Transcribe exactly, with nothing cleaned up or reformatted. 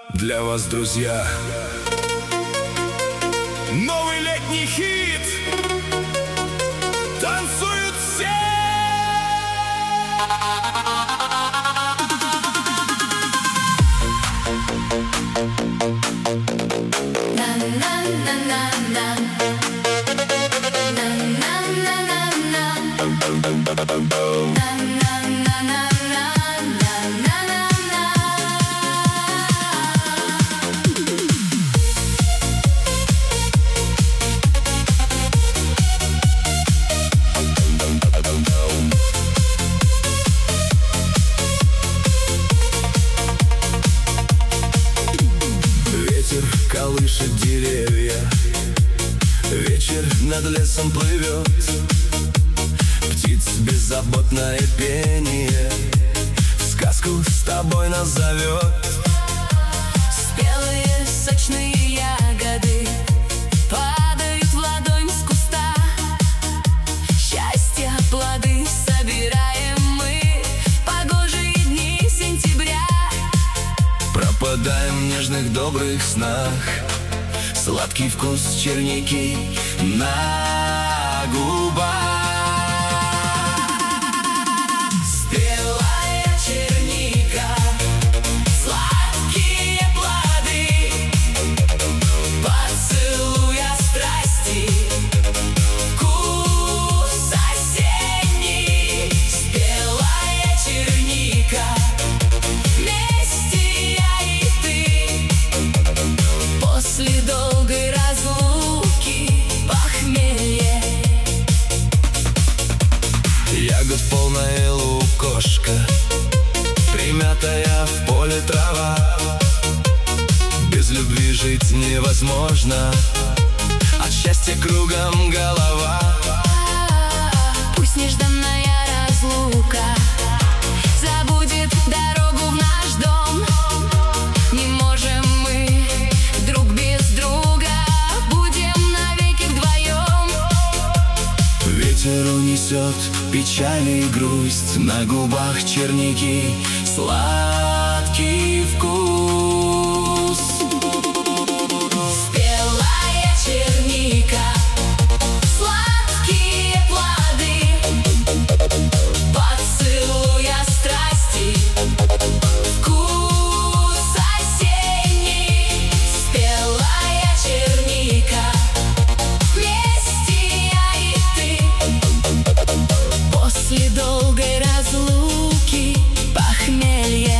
Для вас, друзья, новый летний хит. Танцуют все. Колышет деревья, вечер над лесом плывет, птиц беззаботное пение в сказку с тобой нас зовет. Спелые сочные ягоды падают в ладонь с куста. Счастья плоды собираем мы в погожие дни сентября. Пропадаем в нежных добрых снах, сладкий вкус черники на губах. Спелая черника, сладкие плоды, поцелуя страсти, вкус осенний. Спелая черника, вместе я и ты, после долгой разлуки похмелье. Ягод полная лукошка, примятая в поле трава. Без любви жить невозможно, от счастья кругом голова. Пусть нежданная разлука забудет дорогу в наш дом. Не можем мы друг без друга, будем навеки вдвоем. Ветер унесет печаль и грусть, на губах черники сладкий вкус. Спелая черника, сладкие плоды, поцелуя страсти, вкус осенний. Спелая черника, вместе я и ты, после долгой разлуки похмелье.